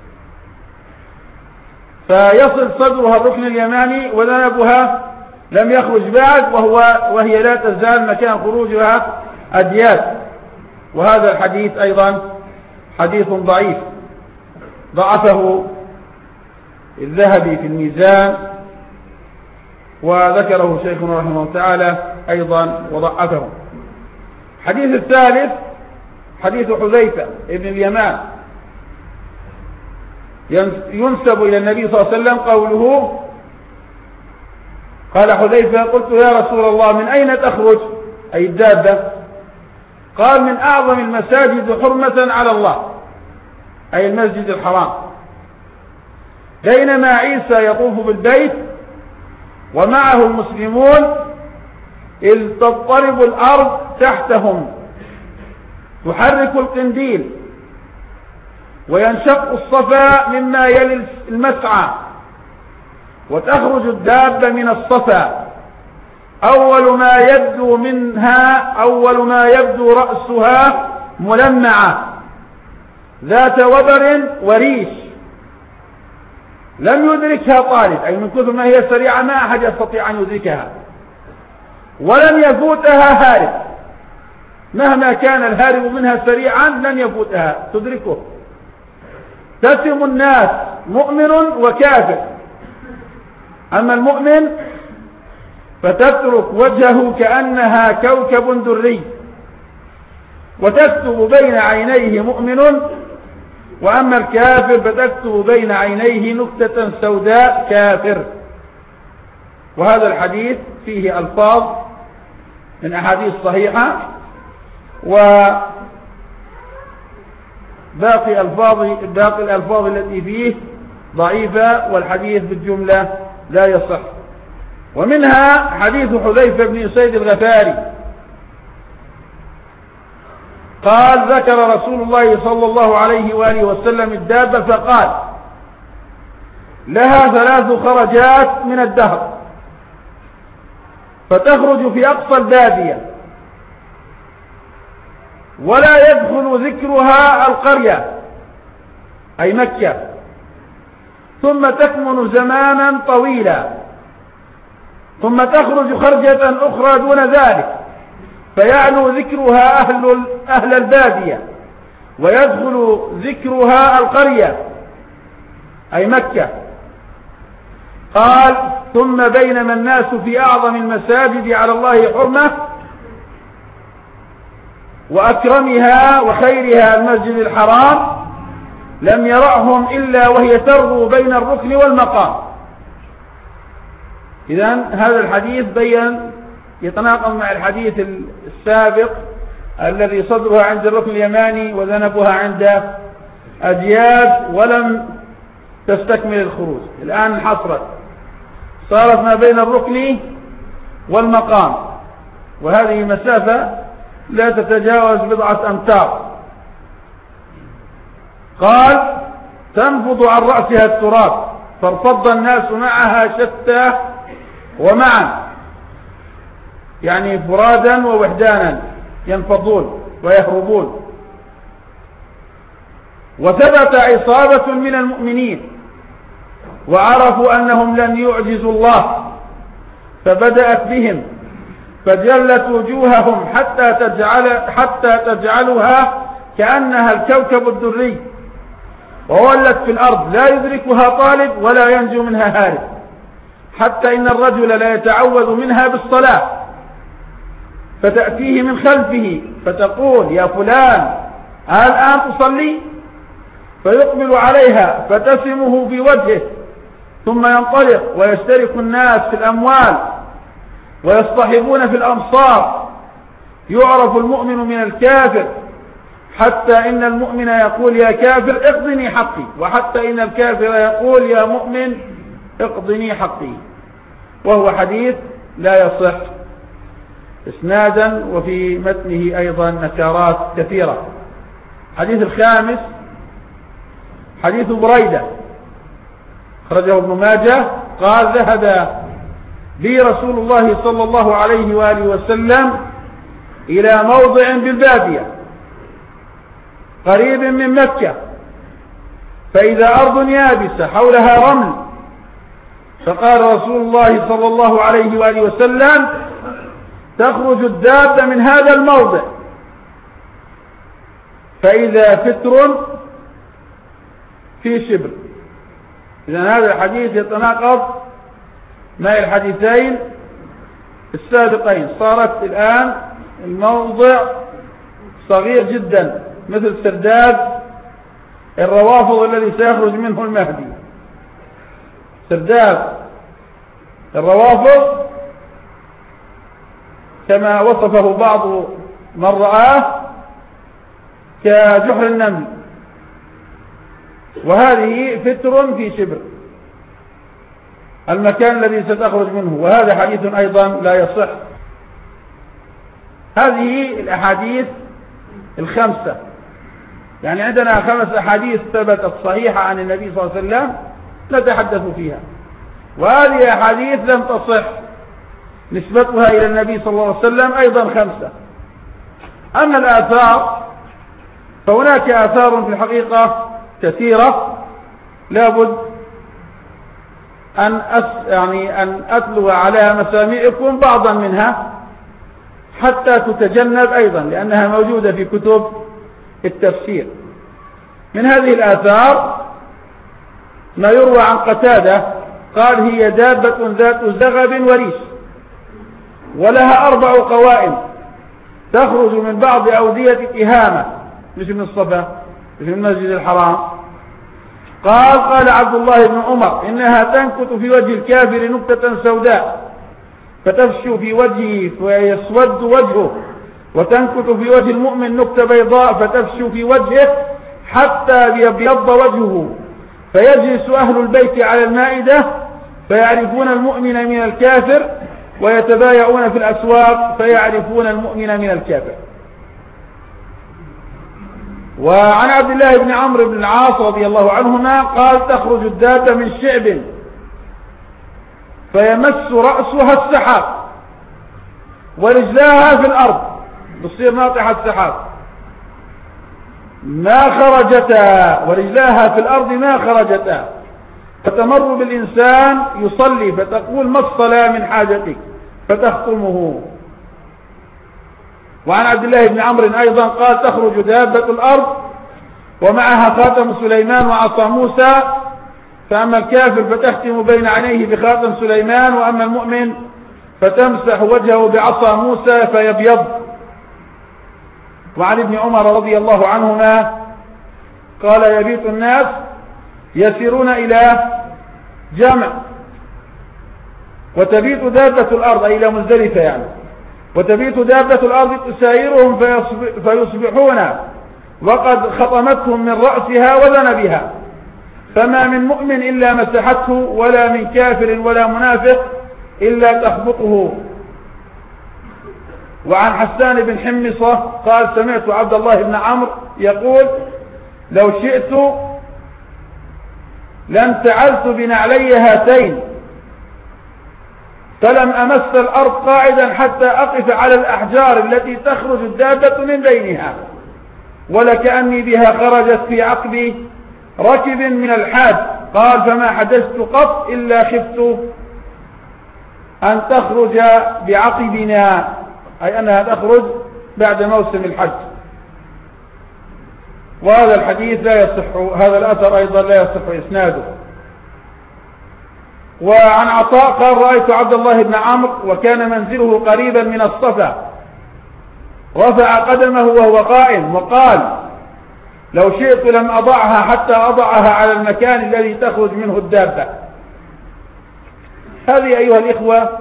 فيصل صدرها الركن اليماني وذنبها لم يخرج بعد، وهي لا تزال مكان خروجها أديات. وهذا الحديث أيضا حديث ضعيف، ضعفه الذهبي في الميزان، وذكره شيخنا رحمه الله تعالى أيضا وضعفه. الحديث الثالث حديث حذيفة ابن اليمان، ينسب إلى النبي صلى الله عليه وسلم قوله: قال حذيفة: قلت يا رسول الله من أين تخرج؟ أي الدابة. قال: من أعظم المساجد حرمة على الله، أي المسجد الحرام. بينما عيسى يطوف بالبيت ومعه المسلمون إذ تضطرب الأرض تحتهم، تحرك القنديل، وينشق الصفا مما يلي المسعى، وتخرج الدابة من الصفا، أول ما يبدو رأسها ملمعة ذات وبر وريش، لم يدركها طالب، أي من كثر ما هي سريعة ما أحد يستطيع أن يدركها، ولم يفوتها هارب، مهما كان الهارب منها سريعا لن يفوتها، تدركه. تسم الناس مؤمن وكافر، أما المؤمن فتترك وجهه كأنها كوكب دري، وتكتب بين عينيه مؤمن، وأما الكافر فتكتب بين عينيه نكتة سوداء كافر. وهذا الحديث فيه ألفاظ من أحاديث صحيحة، وباقي الألفاظ التي فيه ضعيفة، والحديث بالجملة لا يصح. ومنها حديث حذيفة بن أسيد الغفاري قال: ذكر رسول الله صلى الله عليه وآله وسلم الدابة فقال: لها 3 خرجات من الدهر، فتخرج في أقصى البادية، ولا يدخل ذكرها القرية أي مكة، ثم تكمن زمانا طويلا، ثم تخرج خرجة أخرى دون ذلك، فيعلو ذكرها أهل البادية، ويدخل ذكرها القرية أي مكة. قال: ثم بينما الناس في أعظم المساجد على الله حرمة وأكرمها وخيرها المسجد الحرام، لم يرعهم إلا وهي تربو بين الركن والمقام. إذن هذا الحديث يتناقض مع الحديث السابق الذي صدرها عند الركن اليماني وذنبها عند أدياد ولم تستكمل الخروج. الآن انحصرت، صارت ما بين الركن والمقام، وهذه مسافة لا تتجاوز 10 أمتار. قال: تنفض عن رأسها التراب، فارتض الناس معها شتى ومعا، يعني فرادا ووحدانا ينفضون ويهربون. وثبت عصابة من المؤمنين وعرفوا أنهم لن يعجزوا الله، فبدأت بهم فجلت وجوههم حتى تجعلها كأنها الكوكب الدري، وولت في الأرض لا يدركها طالب ولا ينجو منها هارب، حتى إن الرجل لا يتعوذ منها بالصلاة، فتأتيه من خلفه فتقول: يا فلان الآن تصلي؟ فيقبل عليها فتسمه في وجهه، ثم ينطلق ويشترك الناس في الأموال ويصطحبون في الأمصار. يعرف المؤمن من الكافر، حتى إن المؤمن يقول: يا كافر اقضني حقي، وحتى إن الكافر يقول: يا مؤمن اقضني حقي. وهو حديث لا يصح إسنادا، وفي متنه أيضا نكارات كثيرة. حديث الخامس حديث بريدة خرجه ابن ماجه قال: ذهب بي رسول الله صلى الله عليه وآله وسلم إلى موضع بالبادية قريب من مكة، فإذا أرض يابسة حولها رمل، فقال رسول الله صلى الله عليه وآله وسلم: تخرج الدابة من هذا الموضع، فإذا فتر في شبر. إذن هذا الحديث يتناقض مع الحديثين السابقين. صارت الآن الموضع صغير جدا مثل سرداب الروافض الذي سيخرج منه المهدي. سرداب الروافض كما وصفه بعض من رآه كجحر النمل، وهذه فتر في شبر المكان الذي ستخرج منه، وهذا حديث أيضا لا يصح. هذه الأحاديث الخمسة، يعني عندنا 5 أحاديث ثبتت صحيحة عن النبي صلى الله عليه وسلم نتحدث فيها، وهذه أحاديث لم تصح نسبتها إلى النبي صلى الله عليه وسلم أيضا 5. أما الآثار فهناك آثار في الحقيقة كثيرة، لابد أن أتلو على مسامعكم بعضا منها حتى تتجنب أيضا، لأنها موجودة في كتب التفسير. من هذه الآثار ما يروى عن قتادة قال: هي دابة ذات زغب وريش، ولها 4 قوائم تخرج من بعض أودية تهامة، مش من الصفا، مش من المسجد الحرام. قال عبد الله بن عمر: إنها تنكت في وجه الكافر نكتة سوداء فتفشو في وجهه فيسود وجهه، وتنكت في وجه المؤمن نكتة بيضاء فتفشو في وجهه حتى يبيض وجهه، فيجلس أهل البيت على المائدة فيعرفون المؤمن من الكافر، ويتبايعون في الأسواق فيعرفون المؤمن من الكافر. وعن عبد الله بن عمرو بن العاص رضي الله عنهما قال: تخرج الدابة من شعب فيمس رأسها السحاب ورجلاها في الأرض، تصير ناطحة السحاب، ما خرجتا، ورجلاها في الأرض ما خرجتا، فتمر بالإنسان يصلي فتقول: ما الصلاة من حاجتك، فتختمه. وعن عبد الله بن عمرو أيضا قال: تخرج دابة الأرض ومعها خاتم سليمان وعصا موسى، فأما الكافر فتختم بين عينيه بخاتم سليمان، وأما المؤمن فتمسح وجهه بعصا موسى فيبيض. وعن ابن عمر رضي الله عنهما قال: يبيت الناس يسيرون إلى جمع، وتبيت دابة الأرض أي إلى مزدلفة يعني، وتبيت دابة الأرض تسايرهم فيصبحون وقد خطمتهم من رأسها وذنبها، فما من مؤمن إلا مسحته، ولا من كافر ولا منافق إلا تخبطه. وعن حسان بن حمصة قال: سمعت عبد الله بن عمرو يقول: لو شئت لانتعلت بنعلي هاتين فلم أمس الأرض قاعدا حتى أقف على الأحجار التي تخرج الدابة من بينها، ولكأني بها خرجت في عقب ركب من الحاج. قال: فما حدثت قط إلا خفت أن تخرج بعقبنا، أي أنها تخرج بعد موسم الحج. وهذا الحديث لا يصح، هذا الأثر أيضا لا يصح إسناده. وعن عطاء قال: رأيت عبد الله بن عمرو وكان منزله قريبا من الصفا، رفع قدمه وهو قائم وقال: لو شئت لم أضعها حتى أضعها على المكان الذي تخرج منه الدابة. هذه أيها الإخوة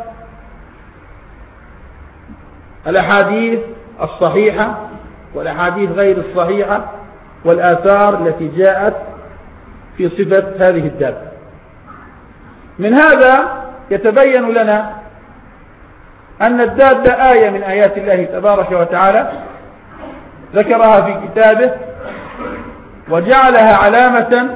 الأحاديث الصحيحة والأحاديث غير الصحيحة والآثار التي جاءت في صفة هذه الدابة. من هذا يتبين لنا أن الدابة آية من آيات الله تبارك وتعالى ذكرها في كتابه، وجعلها علامة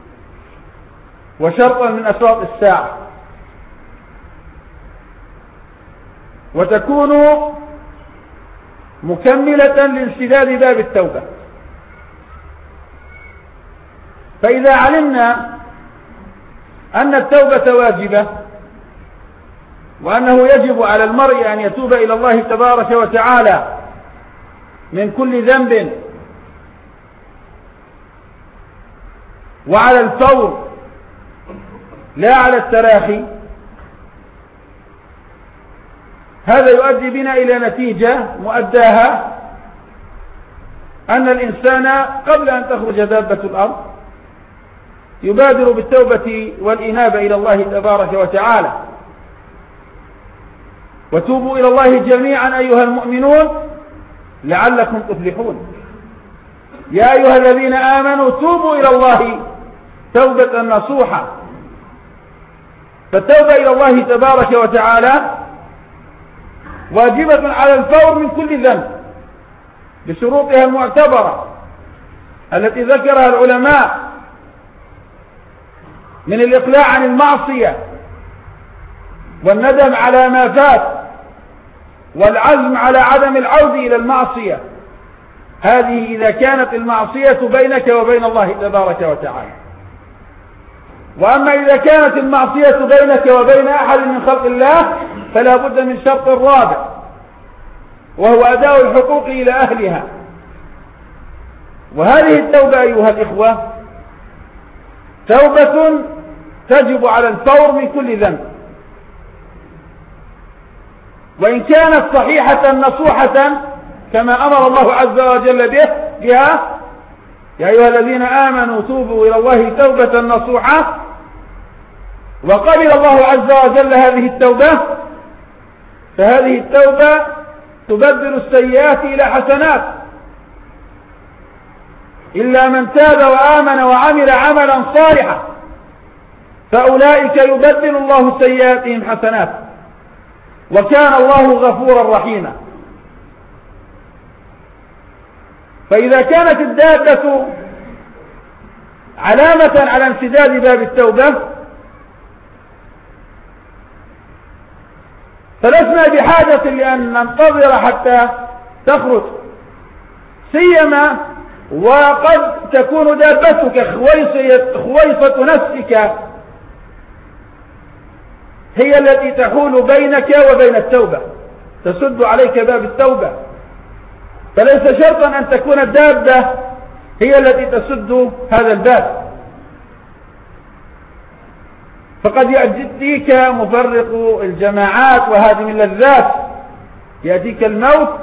وشرطا من أشراط الساعة، وتكون مكملة لانسداد باب التوبة. فإذا علمنا أن التوبة واجبة وأنه يجب على المرء أن يتوب إلى الله تبارك وتعالى من كل ذنب وعلى الفور لا على التراخي، هذا يؤدي بنا إلى نتيجة مؤداها أن الإنسان قبل أن تخرج دابة الأرض يبادر بالتوبة والإنابة إلى الله تبارك وتعالى. وتوبوا إلى الله جميعا أيها المؤمنون لعلكم تفلحون. يا أيها الذين آمنوا توبوا إلى الله توبة نصوحة. فالتوبة إلى الله تبارك وتعالى واجبة على الفور من كل ذنب بشروطها المعتبرة التي ذكرها العلماء من الإقلاع عن المعصية والندم على ما فات والعزم على عدم العودة إلى المعصية. هذه إذا كانت المعصية بينك وبين الله تبارك وتعالى. وأما إذا كانت المعصية بينك وبين أحد من خلق الله فلا بد من شرط رابع، وهو أداء الحقوق إلى أهلها. وهذه التوبة أيها الإخوة توبة تجب على الفور من كل ذنب، وإن كانت صحيحة نصوحة كما أمر الله عز وجل بها يا أيها الذين آمنوا توبوا إلى الله توبة نصوحة، وقبل الله عز وجل هذه التوبة، فهذه التوبة تبدل السيئات إلى حسنات. إلا من تاب وآمن وعمل عملا صالحا فأولئك يبدل الله سيئاتهم حسنات وكان الله غفورا رحيما. فإذا كانت الدابة علامة على انسداد باب التوبة فلسنا بحاجة لأن ننتظر حتى تخرج، سيما وقد تكون دابتك خويصة نفسك هي التي تحول بينك وبين التوبة، تسد عليك باب التوبة. فليس شرطا أن تكون الدابة هي التي تسد هذا الباب. فقد يأتيك مفرق الجماعات وهادم اللذات، يأتيك الموت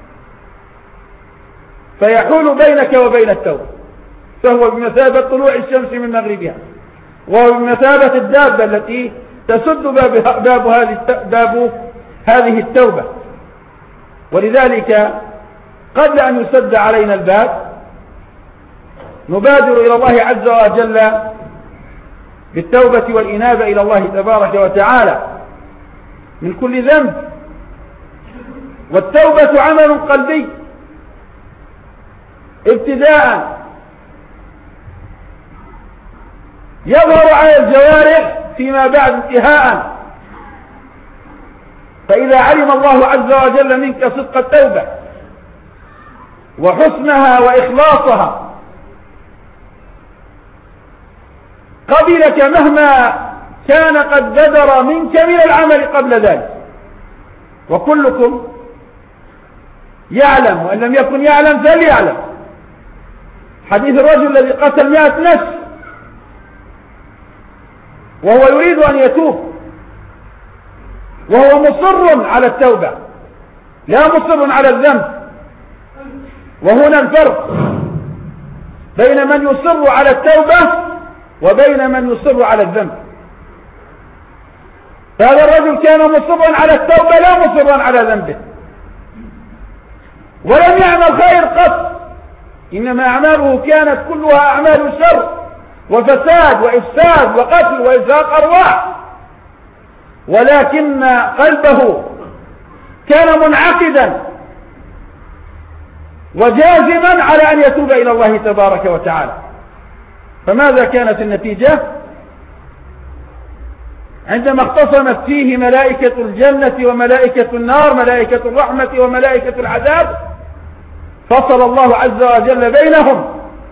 فيحول بينك وبين التوبة، فهو بمثابة طلوع الشمس من مغربها، وهو بمثابة الدابة التي تسد باب هذه التوبة. ولذلك قبل أن يسد علينا الباب نبادر إلى الله عز وجل بالتوبة والإنابة إلى الله تبارك وتعالى من كل ذنب. والتوبة عمل قلبي ابتداء يظهر على الجوارح فيما بعد انتهاء. فإذا علم الله عز وجل منك صدق التوبة وحسنها وإخلاصها قبلك مهما كان قد بدر منك من العمل قبل ذلك. وكلكم يعلم، وإن لم يكن يعلم فليعلم، حديث الرجل الذي قتل 100 نفس وهو يريد أن يتوب وهو مصر على التوبة لا مصر على الذنب. وهنا الفرق بين من يصر على التوبة وبين من يصر على الذنب. فهذا الرجل كان مصرا على التوبة لا مصرا على ذنبه، ولم يعمل خير قط، إنما أعماله كانت كلها أعمال شر وفساد وإفساد وقتل وإزهاق أرواح، ولكن قلبه كان منعقدا وجازما على أن يتوب إلى الله تبارك وتعالى. فماذا كانت النتيجة؟ عندما اختصمت فيه ملائكة الجنة وملائكة النار، ملائكة الرحمة وملائكة العذاب، فصل الله عز وجل بينهم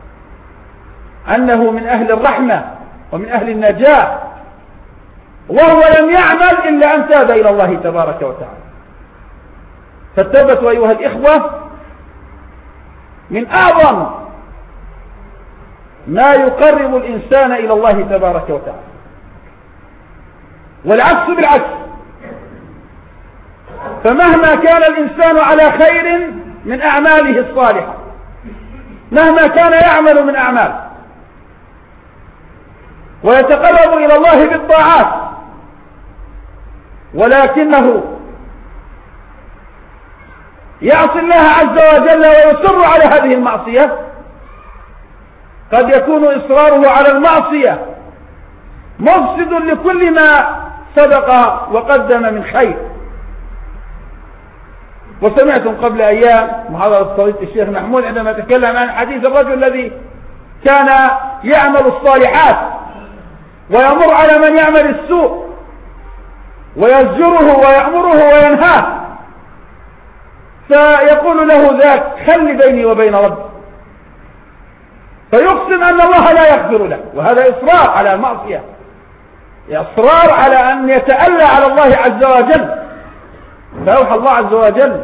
أنه من أهل الرحمة ومن أهل النجاة، وهو لم يعمل إلا أن تاب إلى الله تبارك وتعالى. فالتوبة أيها الإخوة من أعظم ما يقرب الإنسان إلى الله تبارك وتعالى، والعكس بالعكس. فمهما كان الإنسان على خير من أعماله الصالحة، مهما كان يعمل من أعمال ويتقرب إلى الله بالطاعات، ولكنه يعصي الله عز وجل ويصر على هذه المعصية، قد يكون إصراره على المعصية مفسد لكل ما سبق وقدم من خير. وسمعتم قبل أيام محاضرة فضيلة الشيخ محمود عندما تكلم عن حديث الرجل الذي كان يعمل الصالحات ويمر على من يعمل السوء ويزجره ويأمره وينهاه، فيقول له ذاك خل بيني وبين ربي، فيقسم أن الله لا يغفر له، وهذا إصرار على المعصية، إصرار على أن يتألى على الله عز وجل. فأوحى الله عز وجل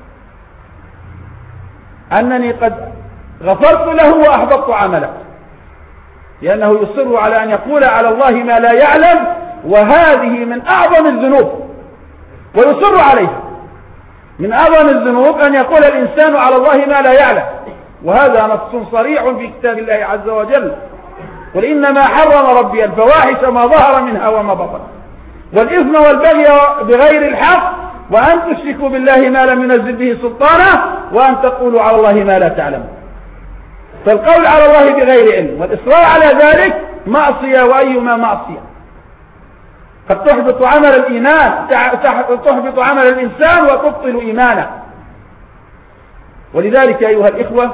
أنني قد غفرت له وأحبطت عمله، لأنه يصر على أن يقول على الله ما لا يعلم، وهذه من أعظم الذنوب، ويصر عليها. من أعظم الذنوب أن يقول الإنسان على الله ما لا يعلم، وهذا نص صريح في كتاب الله عز وجل: قل إنما حرم ربي الفواحش ما ظهر منها وما بطن والإثم والبغي بغير الحق وأن تشركوا بالله ما لم ينزل به سلطانا وأن تقولوا على الله ما لا تعلمون. فالقول على الله بغير علم والإصرار على ذلك معصية، وأيما معصية قد تحبط عمل الإيمان، تحبط عمل الإنسان وتبطل إيمانه. ولذلك أيها الإخوة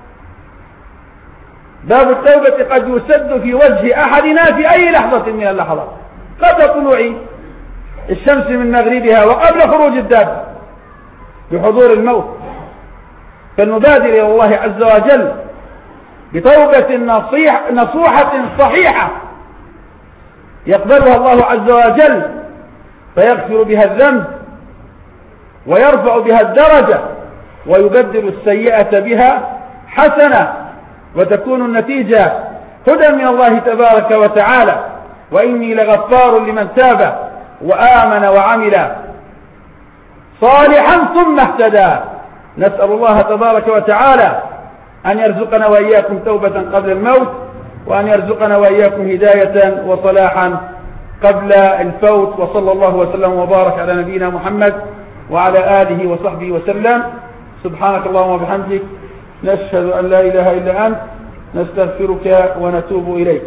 باب التوبة قد يسد في وجه أحدنا في أي لحظة من اللحظات، قبل طلوع الشمس من مغربها وقبل خروج الدابة بحضور الموت. فالمبادر إلى الله عز وجل بتوبة نصوحة صحيحة يقبلها الله عز وجل، فيغفر بها الذنب ويرفع بها الدرجة ويبدل السيئة بها حسنة، وتكون النتيجة هدى من الله تبارك وتعالى. وإني لغفار لمن تاب وآمن وعمل صالحا ثم اهتدى. نسأل الله تبارك وتعالى أن يرزقنا وإياكم توبة قبل الموت، وأن يرزقنا وإياكم هداية وصلاحا قبل الفوت. وصلى الله وسلم وبارك على نبينا محمد وعلى آله وصحبه وسلم. سبحانك اللهم وبحمدك، نشهد أن لا إله إلا أنت، نستغفرك ونتوب إليك.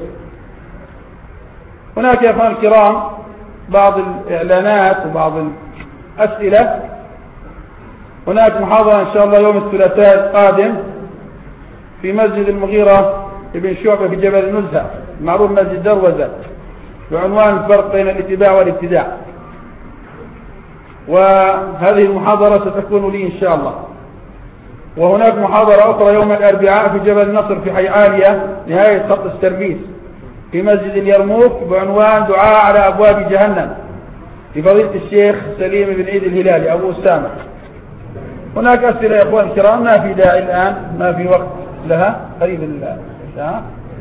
هناك يا أخوان الكرام بعض الإعلانات وبعض الأسئلة. هناك محاضرة إن شاء الله يوم الثلاثاء القادم في مسجد المغيرة ابن شعبة في جبل النزهة، معروف مسجد دروزة، بعنوان الفرق بين الاتباع والابتداع. وهذه المحاضرة ستكون لي إن شاء الله. وهناك محاضرة أخرى يوم الأربعاء في جبل النصر في حي عالية نهاية خط السربيس في مسجد اليرموك بعنوان دعاء على أبواب جهنم لفضيلة الشيخ سليم بن عيد الهلالي أبو أسامة. هناك أسئلة يا أخوان الكرام، ما في داعي الآن، ما في وقت لها، قريب الساعة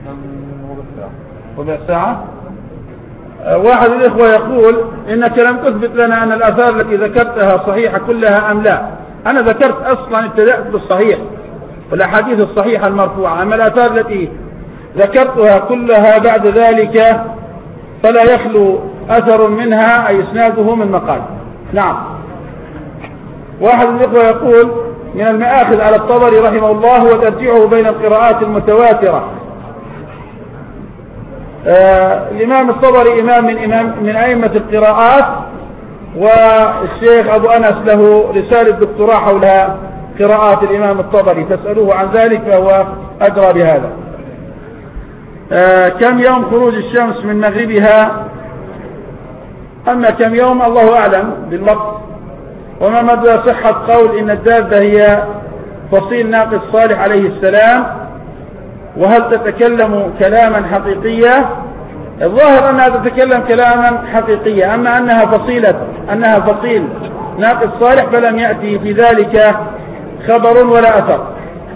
ربع ساعة. واحد الإخوة يقول إنك لم تثبت لنا أن الآثار التي ذكرتها صحيحة كلها أم لا. أنا ذكرت أصلا ابتدأت بالصحيح والأحاديث الصحيحة المرفوعة، أما الآثار التي ذكرتها كلها بعد ذلك فلا يخلو أثر منها أي إسناده من مقال. نعم. واحد الإخوة يقول من المآخذ على الطبري رحمه الله وترجيعه بين القراءات المتواترة. الإمام الطبري إمام من أئمة القراءات، والشيخ أبو أنس له رسالة دكتوراه حول قراءات الإمام الطبري، تسألوه عن ذلك فهو أدرى بهذا. كم يوم خروج الشمس من مغربها؟ أما كم يوم الله أعلم بالوقت. وما مدى صحة قول إن الدابة هي فصيل ناقة صالح عليه السلام، وهل تتكلم كلاما حقيقيا؟ الظاهر أنها تتكلم كلاما حقيقيا، أما أنها فصيل ناقة صالح فلم يأتي في ذلك خبر ولا أثر.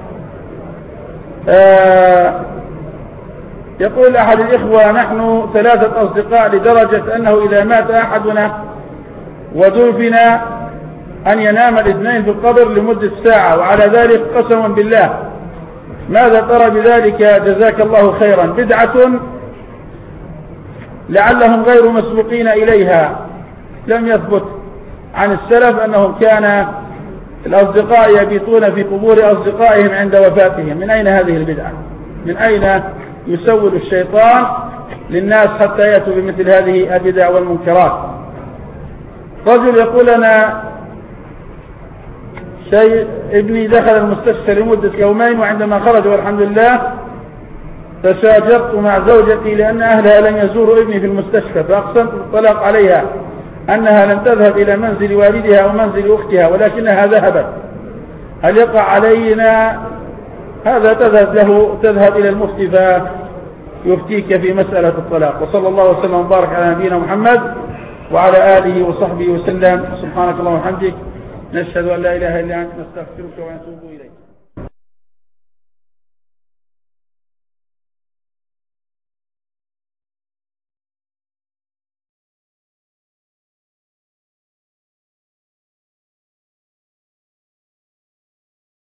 يقول أحد الإخوة: نحن 3 أصدقاء لدرجة أنه إذا مات أحدنا ودفن أن ينام الاثنين في القبر لمدة ساعة، وعلى ذلك قسما بالله. ماذا ترى بذلك؟ جزاك الله خيرا. بدعة لعلهم غير مسبوقين إليها، لم يثبت عن السلف أنهم كان الأصدقاء يبيتون في قبور أصدقائهم عند وفاتهم. من أين هذه البدعة؟ من أين يسول الشيطان للناس حتى يأتوا بمثل هذه البدع والمنكرات؟ رجل يقول: أنا ابني دخل المستشفى لمدة 2 يوم، وعندما خرج والحمد لله تشاجرت مع زوجتي لأن أهلها لم يزوروا ابني في المستشفى، فأقسمت بالطلاق عليها أنها لم تذهب إلى منزل والدها أو منزل أختها ولكنها ذهبت. هل يقع علينا هذا؟ تذهب إلى المفتي فيفتيك في مسألة الطلاق. وصلى الله وسلم وبارك على نبينا محمد وعلى آله وصحبه وسلم. سبحانك اللهم وبحمدك، نشهد أن لا إله إلا أنت، نستغفرك ونتوب إليك.